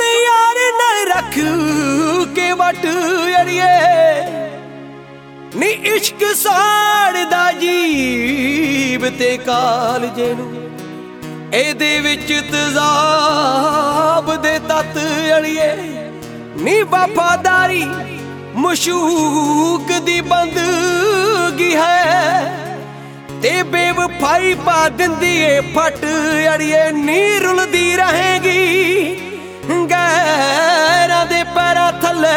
ਸੋਹਣੇ यार न रख के वट अड़िए नी इश्क साड़दा जीब ते कालजे नूं एदे विच तजाब दे तत अड़िए नी वफादारी मशूक दी बंदगी है ते बेवफाई पा दिंदी ए फट अड़िए नी रुलदी रहेगी गैरां दे पैरां थल्ले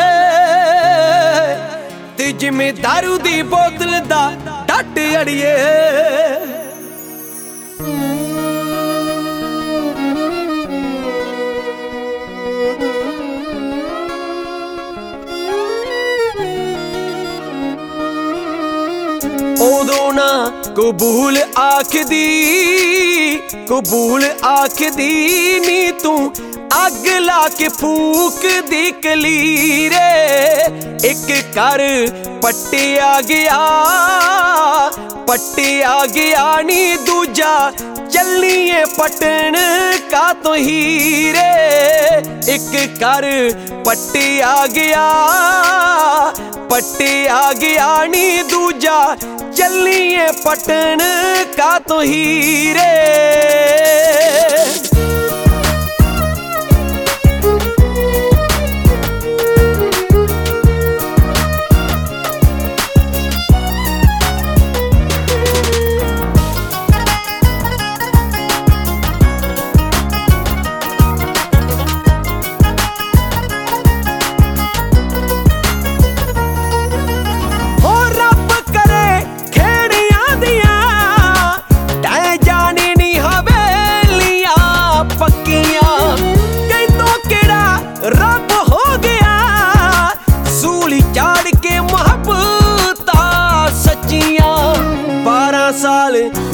ते जिवें दारू दी बोतल दा डट अड़िए उदों ना कबूल आखदी नी तू अग ला के फूक दी कलीरे एक कर पट्टिया गया नी दूजा चलिए पटन का तो हीरे एक कर पट्टिया गया नी दूजा चलिए पटन का तो हीरे साल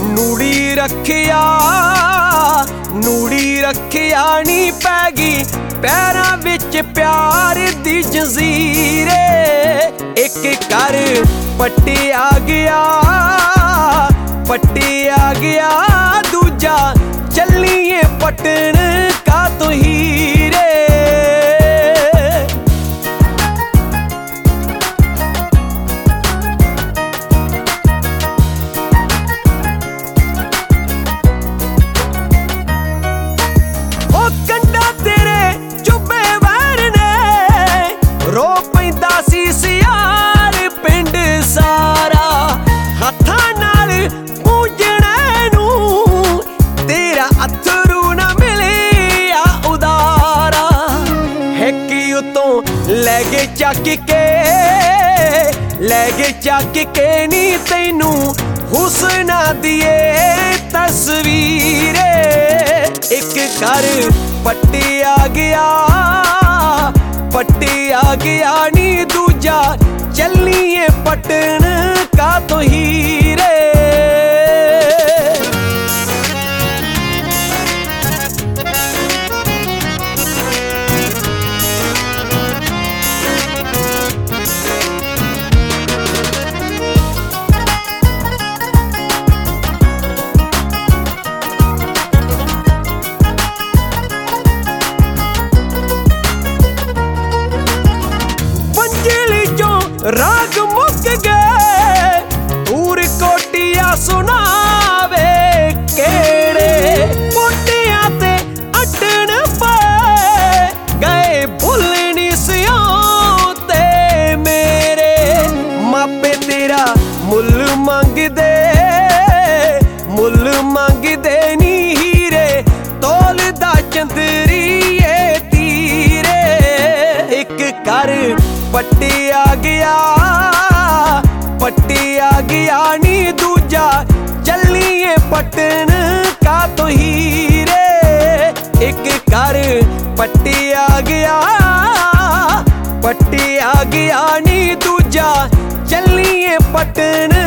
नूड़ी रखिया नी पैगी पैरां विच प्यार दी जंजीरे एक कर पट्टिया गया दूजा चलिए पटन का तो हीरे लैगे चक के नी तैनू हुस्ना दिए तस्वीरे एक कर पट्टिया गया नी दूजा चलिए पटन का तो हीरे राग मुक गए दूर कोटिया सुनावे केड़े पोटिया ते अटन पे गए भुलनी सियों ते मेरे मापे तेरा मुल मंगदे नी हीरे तोल दा चंदरिए तीरे एक कर पट्टिया गया नी दूजा चलिए पटन का तो हीरे एक कर पट्टिया गया नी दूजा चलिए पटन